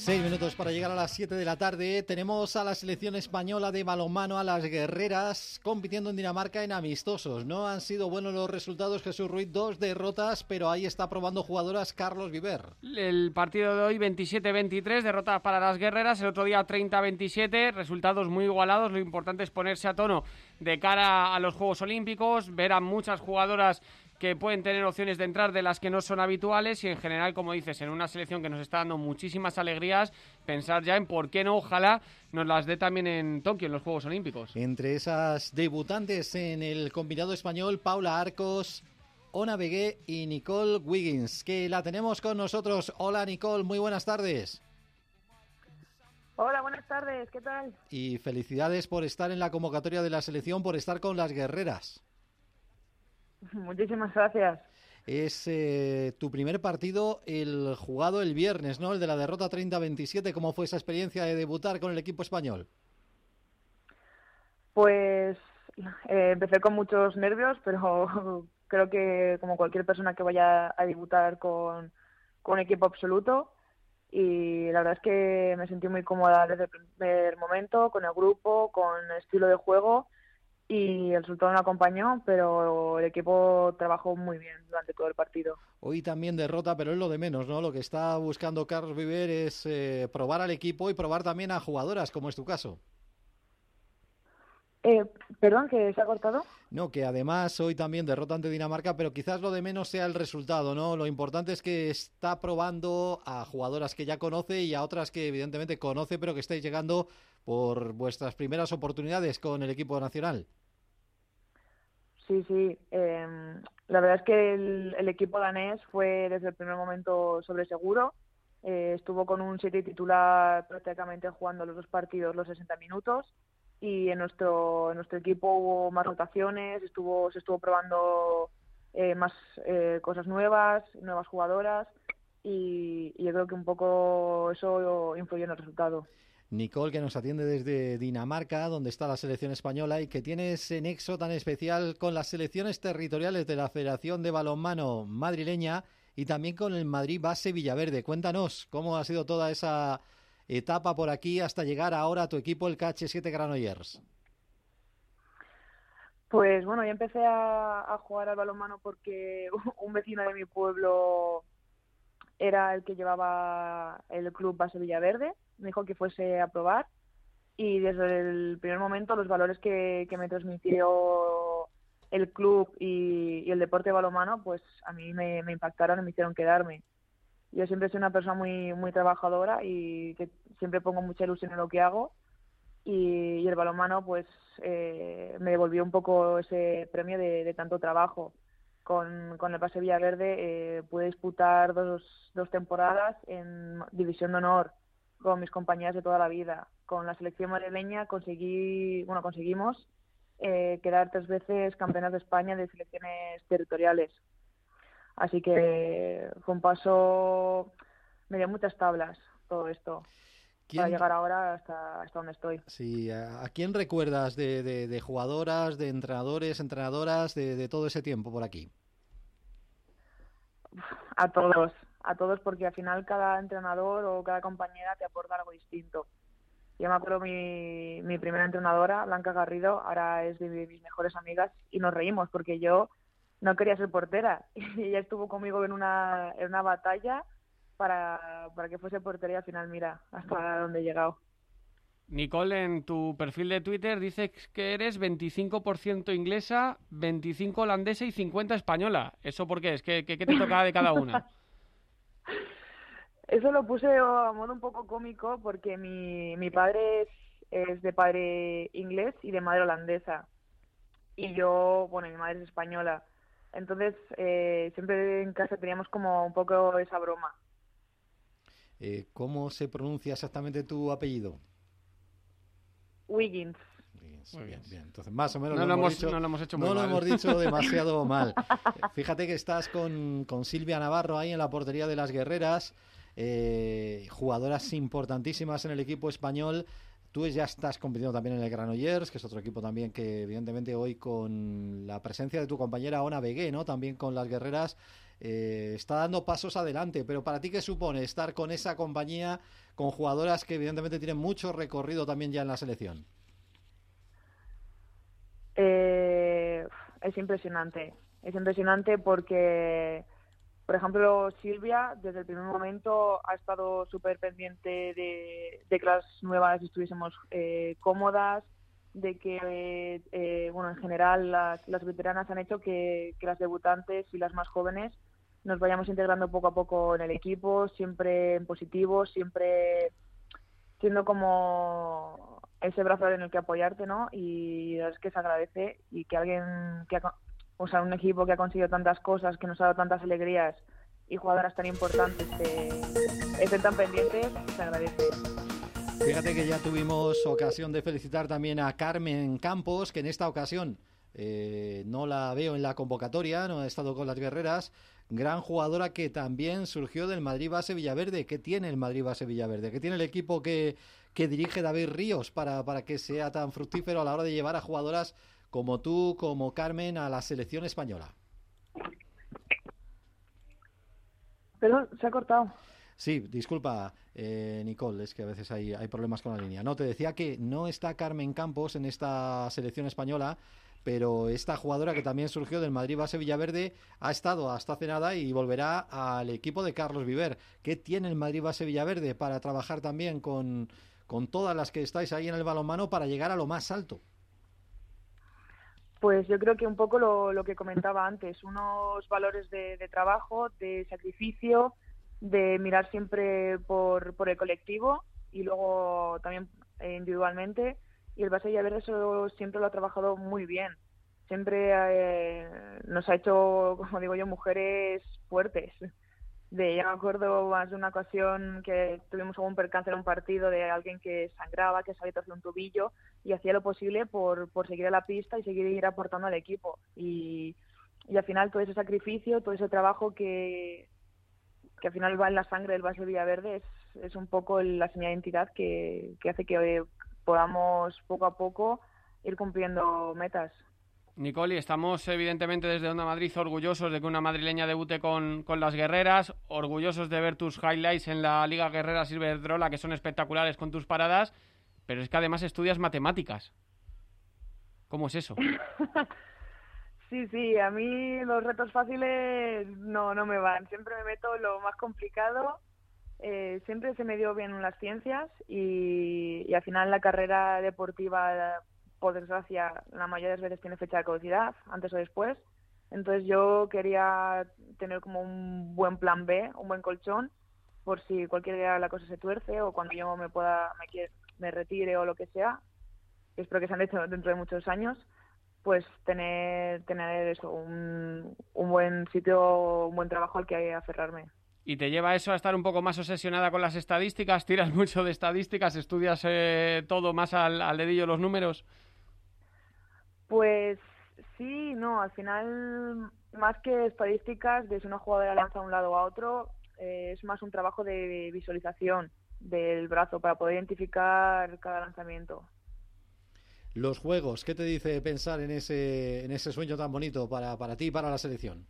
6 minutos para llegar a las 7 de la tarde. Tenemos a la selección española de balonmano, a las guerreras, compitiendo en Dinamarca en amistosos. No han sido buenos los resultados, Jesús Ruiz, 2 derrotas, pero ahí está probando jugadoras Carlos Viver. El partido de hoy 27-23, derrota para las guerreras, el otro día 30-27, resultados muy igualados. Lo importante es ponerse a tono de cara a los Juegos Olímpicos, ver a muchas jugadoras que pueden tener opciones de entrar de las que no son habituales y en general, como dices, en una selección que nos está dando muchísimas alegrías, pensar ya en por qué no, ojalá nos las dé también en Tokio, en los Juegos Olímpicos. Entre esas debutantes en el combinado español, Paula Arcos, Ona Begué y Nicole Wiggins, que la tenemos con nosotros. Hola Nicole, muy buenas tardes. Hola, buenas tardes, ¿qué tal? Y felicidades por estar en la convocatoria de la selección, por estar con las guerreras. Muchísimas gracias. Es tu primer partido el jugado el viernes, ¿no? El de la derrota 30-27. ¿Cómo fue esa experiencia de debutar con el equipo español? Pues empecé con muchos nervios, pero creo que como cualquier persona que vaya a debutar con equipo absoluto, y la verdad es que me sentí muy cómoda desde el primer momento, con el grupo, con el estilo de juego, y el resultado no acompañó, pero el equipo trabajó muy bien durante todo el partido. Hoy también derrota, pero es lo de menos, ¿no? Lo que está buscando Carlos Viver es probar al equipo y probar también a jugadoras, como es tu caso. Perdón, ¿que se ha cortado? No, que además hoy también derrota ante Dinamarca, pero quizás lo de menos sea el resultado, ¿no? Lo importante es que está probando a jugadoras que ya conoce y a otras que evidentemente conoce, pero que estáis llegando por vuestras primeras oportunidades con el equipo nacional. Sí. La verdad es que el equipo danés fue desde el primer momento sobre seguro. Estuvo con un 7 titular prácticamente jugando los dos partidos los 60 minutos. Y en nuestro equipo hubo más rotaciones, se estuvo probando más cosas nuevas jugadoras, y yo creo que un poco eso influyó en el resultado. Nicole, que nos atiende desde Dinamarca, donde está la selección española, y que tiene ese nexo tan especial con las selecciones territoriales de la Federación de Balonmano madrileña y también con el Madrid Base Villaverde. Cuéntanos cómo ha sido toda esa etapa por aquí hasta llegar ahora a tu equipo, el KH7 Granollers. Pues bueno, yo empecé a jugar al balonmano porque un vecino de mi pueblo era el que llevaba el club Base Villaverde. Me dijo que fuese a probar, y desde el primer momento los valores que me transmitió el club y el deporte de balonmano, pues a mí me impactaron y me hicieron quedarme. Yo siempre soy una persona muy, muy trabajadora y que siempre pongo mucha ilusión en lo que hago, y el balonmano pues me devolvió un poco ese premio de tanto trabajo. Con el Base Villaverde pude disputar dos temporadas en División de Honor con mis compañeras de toda la vida. Con la selección madrileña conseguimos quedar 3 veces campeonas de España de selecciones territoriales. Así que fue un paso, me dio muchas tablas todo esto para llegar ahora hasta donde estoy. Sí, ¿a quién recuerdas de jugadoras, de entrenadores, entrenadoras, de todo ese tiempo por aquí? A todos, porque al final cada entrenador o cada compañera te aporta algo distinto. Yo me acuerdo mi primera entrenadora, Blanca Garrido, ahora es de mis mejores amigas, y nos reímos porque yo no quería ser portera y ella estuvo conmigo en una batalla para que fuese portera, y al final mira hasta dónde he llegado. Nicole, en tu perfil de Twitter dices que eres 25% inglesa, 25 holandesa y 50 española. ¿Eso por qué es? ¿Qué te toca de cada una? Eso lo puse a modo un poco cómico porque mi padre es de padre inglés y de madre holandesa. Y yo, bueno, mi madre es española. Entonces, siempre en casa teníamos como un poco esa broma. ¿Cómo se pronuncia exactamente tu apellido? Wiggins. Bien. Entonces, más o menos no lo hemos dicho demasiado mal. Fíjate que estás con Silvia Navarro ahí en la portería de las guerreras, jugadoras importantísimas en el equipo español. Tú ya estás compitiendo también en el Granollers, que es otro equipo también que evidentemente hoy con la presencia de tu compañera Ona Begué, ¿no? También con las guerreras, está dando pasos adelante, pero para ti, ¿qué supone estar con esa compañía, con jugadoras que evidentemente tienen mucho recorrido también ya en la selección? Es impresionante porque, por ejemplo, Silvia desde el primer momento ha estado súper pendiente de que las nuevas estuviésemos cómodas, de que, bueno, en general las veteranas han hecho que las debutantes y las más jóvenes nos vayamos integrando poco a poco en el equipo, siempre en positivo, siempre siendo como ese brazo en el que apoyarte, ¿no? Y es que se agradece, y que alguien o sea, un equipo que ha conseguido tantas cosas, que nos ha dado tantas alegrías y jugadoras tan importantes estén tan pendientes, se agradece. Fíjate que ya tuvimos ocasión de felicitar también a Carmen Campos, que en esta ocasión no la veo en la convocatoria, no ha estado con las guerreras. Gran jugadora que también surgió del Madrid Base Villaverde. ¿Qué tiene el Madrid Base Villaverde? ¿Qué tiene el equipo que dirige David Ríos para que sea tan fructífero a la hora de llevar a jugadoras como tú, como Carmen, a la selección española? Perdón, se ha cortado. Sí, disculpa, Nicole, es que a veces hay problemas con la línea. No, te decía que no está Carmen Campos en esta selección española, pero esta jugadora que también surgió del Madrid Base Villaverde ha estado hasta hace nada y volverá al equipo de Carlos Viver. ¿Qué tiene el Madrid Base Villaverde para trabajar también con todas las que estáis ahí en el balonmano para llegar a lo más alto? Pues yo creo que un poco lo que comentaba antes, unos valores de trabajo, de sacrificio, de mirar siempre por el colectivo y luego también individualmente. Y el Base Villaverde eso siempre lo ha trabajado muy bien. Siempre nos ha hecho, como digo yo, mujeres fuertes. Ya me acuerdo más de una ocasión que tuvimos algún percance en un partido de alguien que sangraba, que se había torcido un tobillo, y hacía lo posible por seguir a la pista y seguir aportando al equipo. Y al final todo ese sacrificio, todo ese trabajo que al final va en la sangre del Base Villaverde es un poco la señal de identidad que hace que podamos poco a poco ir cumpliendo metas. Nicole, estamos evidentemente desde Onda Madrid orgullosos de que una madrileña debute con las guerreras, orgullosos de ver tus highlights en la Liga Guerrera Iberdrola, que son espectaculares con tus paradas, pero es que además estudias matemáticas. ¿Cómo es eso? Sí, a mí los retos fáciles no me van, siempre me meto en lo más complicado. Siempre se me dio bien las ciencias y al final la carrera deportiva, por desgracia, la mayoría de las veces tiene fecha de caducidad, antes o después. Entonces yo quería tener como un buen plan B, un buen colchón, por si cualquier día la cosa se tuerce o cuando yo me retire o lo que sea, que espero que sean hecho dentro de muchos años, pues tener eso, un buen sitio, un buen trabajo al que aferrarme. ¿Y te lleva eso a estar un poco más obsesionada con las estadísticas? ¿Tiras mucho de estadísticas? ¿Estudias todo más al dedillo los números? Pues sí, no, al final, más que estadísticas de si una jugadora lanza a un lado o a otro, es más un trabajo de visualización del brazo para poder identificar cada lanzamiento. Los juegos, ¿qué te dice pensar en ese sueño tan bonito para ti y para la selección?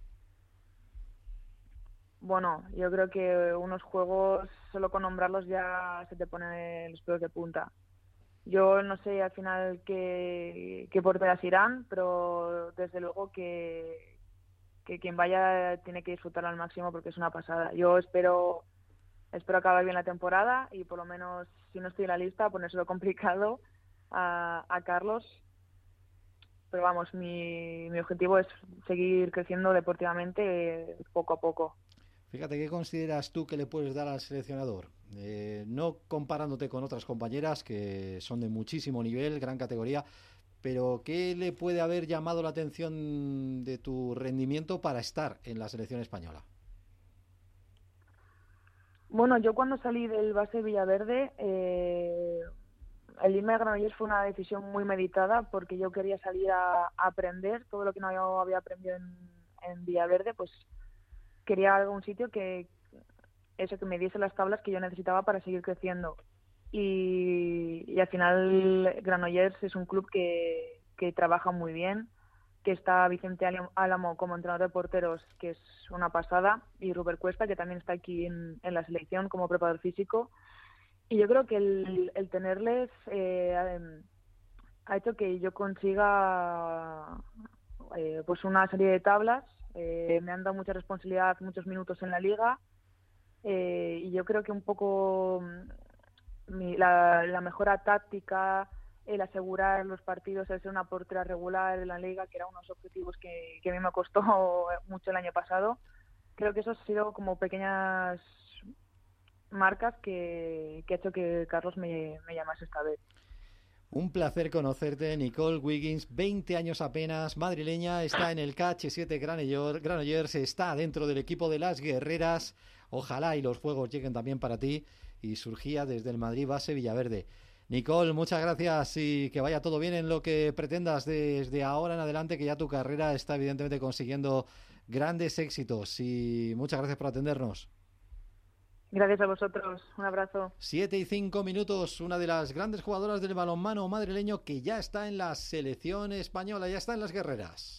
Bueno, yo creo que unos juegos, solo con nombrarlos ya se te ponen los pelos de punta. Yo no sé al final qué porteras irán, pero desde luego que quien vaya tiene que disfrutar al máximo porque es una pasada. Yo espero acabar bien la temporada y por lo menos, si no estoy en la lista, ponérselo complicado a Carlos. Pero vamos, mi objetivo es seguir creciendo deportivamente poco a poco. Fíjate, ¿qué consideras tú que le puedes dar al seleccionador? No comparándote con otras compañeras que son de muchísimo nivel, gran categoría, pero ¿qué le puede haber llamado la atención de tu rendimiento para estar en la selección española? Bueno, yo cuando salí del Base Villaverde, el irme a Granollers fue una decisión muy meditada porque yo quería salir a aprender todo lo que no había aprendido en Villaverde, pues quería algún sitio que me diese las tablas que yo necesitaba para seguir creciendo. Y al final Granollers es un club que trabaja muy bien, que está Vicente Álamo como entrenador de porteros, que es una pasada, y Rubén Cuesta, que también está aquí en la selección como preparador físico. Y yo creo que el tenerles ha hecho que yo consiga pues una serie de tablas. Me han dado mucha responsabilidad, muchos minutos en la liga, y yo creo que un poco la mejora táctica, el asegurar los partidos, el ser una portera regular en la liga, que era unos objetivos que a mí me costó mucho el año pasado. Creo que eso ha sido como pequeñas marcas que ha hecho que Carlos me llamase esta vez. Un placer conocerte, Nicole Wiggins, 20 años apenas, madrileña, está en el KH7 Granollers, está dentro del equipo de las guerreras. Ojalá y los juegos lleguen también para ti, y surgía desde el Madrid base Villaverde. Nicole, muchas gracias y que vaya todo bien en lo que pretendas desde ahora en adelante, que ya tu carrera está evidentemente consiguiendo grandes éxitos, y muchas gracias por atendernos. Gracias a vosotros, un abrazo. 7:05, una de las grandes jugadoras del balonmano madrileño que ya está en la selección española, ya está en las guerreras.